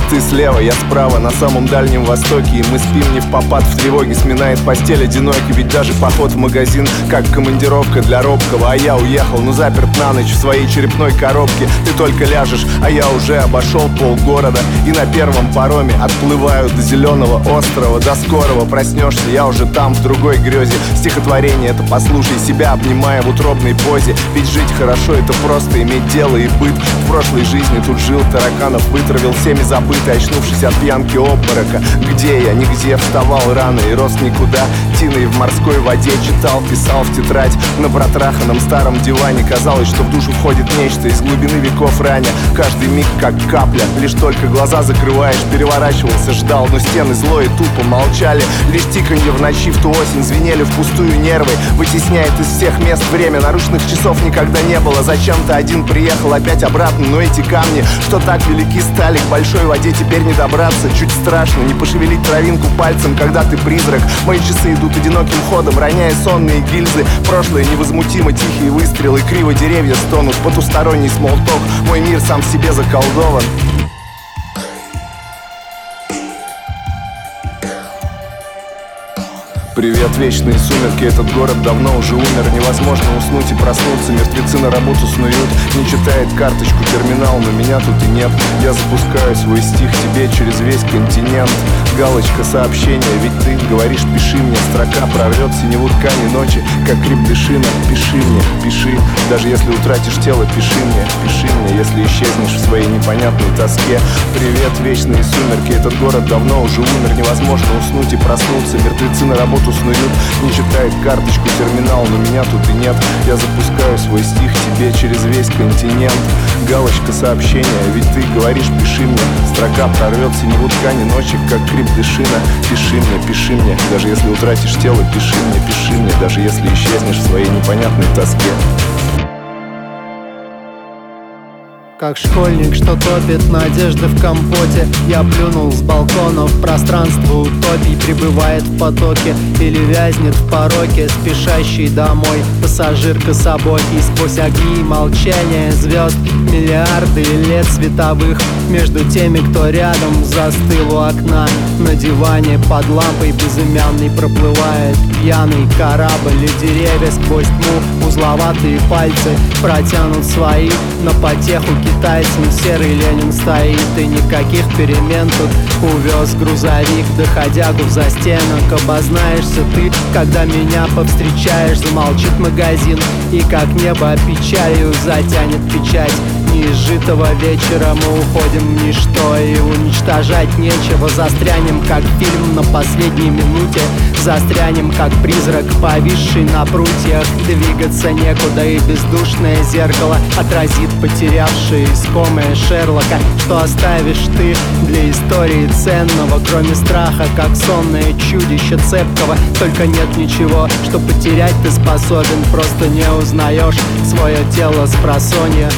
Ты слева, я справа, на самом дальнем востоке. И мы спим не в попад, в тревоге сминает постель одинокий. Ведь даже поход в магазин, как командировка для робкого. А я уехал, но заперт на ночь в своей черепной коробке. Ты только ляжешь, а я уже обошел полгорода. И на первом пароме отплываю до зеленого острова. До скорого проснешься, я уже там, в другой грезе. Стихотворение это послушай себя, обнимая в утробной позе. Ведь жить хорошо это просто иметь дело и быт. В прошлой жизни тут жил, тараканов вытравил, всеми забытый, очнувшись от пьянки обморока. Где я? Нигде. Вставал рано и рос никуда. Тиной в морской воде читал, писал в тетрадь. На протраханном старом диване казалось, что в душу входит нечто из глубины веков раня. Каждый миг как капля, лишь только глаза закрываешь. Переворачивался, ждал, но стены зло и тупо молчали. Лишь тиканье в ночи в ту осень звенели впустую нервы. Вытесняет из всех мест время, наручных часов никогда не было. Зачем-то один приехал опять обратно, но эти камни, что так велики стали, к большой воде теперь не добраться. Чуть страшно не пошевелить травинку пальцем, когда ты призрак. Мои часы идут одиноким ходом, роняя сонные гильзы. Прошлое невозмутимо, тихие выстрелы, криво деревья стонут, потусторонний смолток. Мой мир сам в себе заколдован. Привет, вечные сумерки, этот город давно уже умер. Невозможно уснуть и проснуться, мертвецы на работу снуют. Не читает карточку терминал, но меня тут и нет. Я запускаю свой стих тебе через весь континент. Галочка сообщения, ведь ты говоришь пиши мне. Строка прорвет синеву ткани ночи, как крип дышина. Пиши мне, пиши, даже если утратишь тело, пиши мне, если исчезнешь в своей непонятной тоске. Привет, вечные сумерки, этот город давно уже умер. Невозможно уснуть и проснуться, мертвецы на работу снуют. Не читает карточку терминал, но меня тут и нет. Я запускаю свой стих тебе через весь континент. Галочка сообщения, ведь ты говоришь пиши мне. Строка прорвет синеву ткани ночи, как крип дышина. Пиши мне, даже если утратишь тело, пиши мне, даже если исчезнешь в своей непонятной тоске. Как школьник, что топит надежды в компоте. Я плюнул с балкона в пространство утопий. Пребывает в потоке или вязнет в пороке. Спешащий домой пассажир кособокий. Сквозь огни и молчание звезд миллиарды лет световых. Между теми, кто рядом застыл у окна. На диване под лампой безымянный проплывает пьяный корабль. И деревья сквозь тьму, узловатые пальцы протянут свои на потеху китайцам. Серый Ленин стоит, и никаких перемен тут. Увез грузовик, доходягу в застенок. Обознаешься ты, когда меня повстречаешь. Замолчит магазин, и как небо печалью затянет печать неизжитого вечера. Мы уходим в ничто, и уничтожать нечего. Застрянем, как фильм на последней минуте. Застрянем, как призрак, повисший на прутьях. Двигаться некуда, и бездушное зеркало отразит потерявшее искомое Шерлока. Что оставишь ты для истории ценного, кроме страха, как сонное чудище цепкого? Только нет ничего, что потерять ты способен. Просто не узнаешь свое тело с просонья.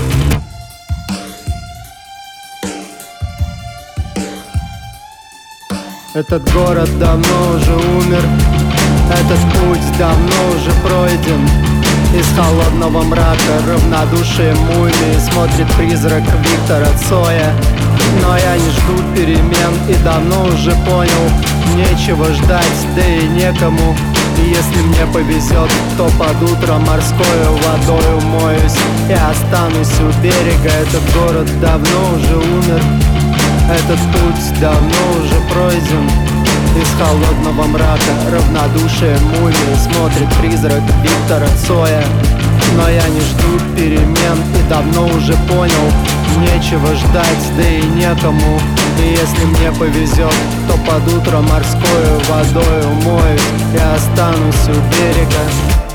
Этот город давно уже умер, этот путь давно уже пройден. Из холодного мрака равнодушие мумии смотрит призрак Виктора Цоя. Но я не жду перемен и давно уже понял, нечего ждать, да и некому. И если мне повезет, то под утро морскою водой умоюсь и останусь у берега. Этот город давно уже умер, этот путь давно уже пройден. Из холодного мрака равнодушие мумии смотрит призрак Виктора Цоя. Но я не жду перемен и давно уже понял, нечего ждать, да и некому. И если мне повезет, то под утро морскою водой умоюсь и останусь у берега.